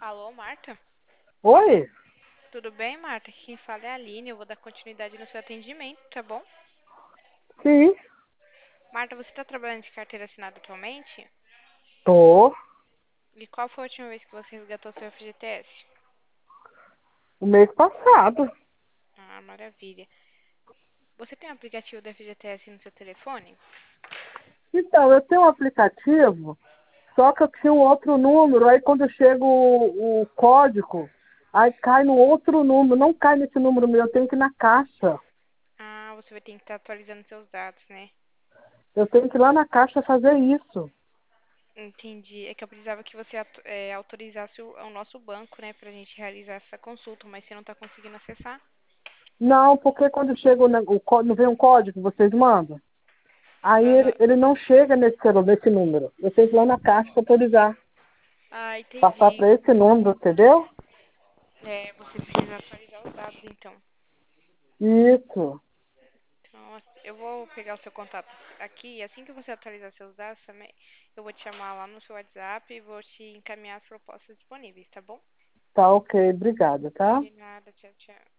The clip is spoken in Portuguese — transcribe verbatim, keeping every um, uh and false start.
Alô, Marta? Oi? Tudo bem, Marta? Quem fala é a Aline. Eu vou dar continuidade no seu atendimento, tá bom? Sim, Marta, você está trabalhando de carteira assinada atualmente? tô. E qual foi a última vez que você resgatou seu F G T S? O mês passado. Ah, maravilha. Você tem o aplicativo do F G T S no seu telefone? Então, eu tenho um aplicativo, só que eu tinha um outro número, aí quando chega o, o código, aí cai no outro número, não cai nesse número meu, eu tenho que ir na caixa. Ah, você vai ter que estar atualizando seus dados, né? Eu tenho que ir lá na caixa fazer isso. Entendi. É que eu precisava que você atu- é, autorizasse o, o nosso banco, né, pra gente realizar essa consulta, mas você não tá conseguindo acessar. Não, porque quando chega o, ne- o có- não vem um código, vocês mandam. Aí ele, Aham. ele não chega nesse, celu- nesse número. Eu tenho que ir lá na caixa para autorizar. Ah, Passar entendi. para esse número, entendeu? É, você precisa atualizar os dados, então. Isso. Nossa, eu vou pegar o seu contato aqui e assim que você atualizar seus dados também, eu vou te chamar lá no seu WhatsApp e vou te encaminhar as propostas disponíveis, tá bom? Tá ok, obrigada, tá? De nada, tchau, tchau.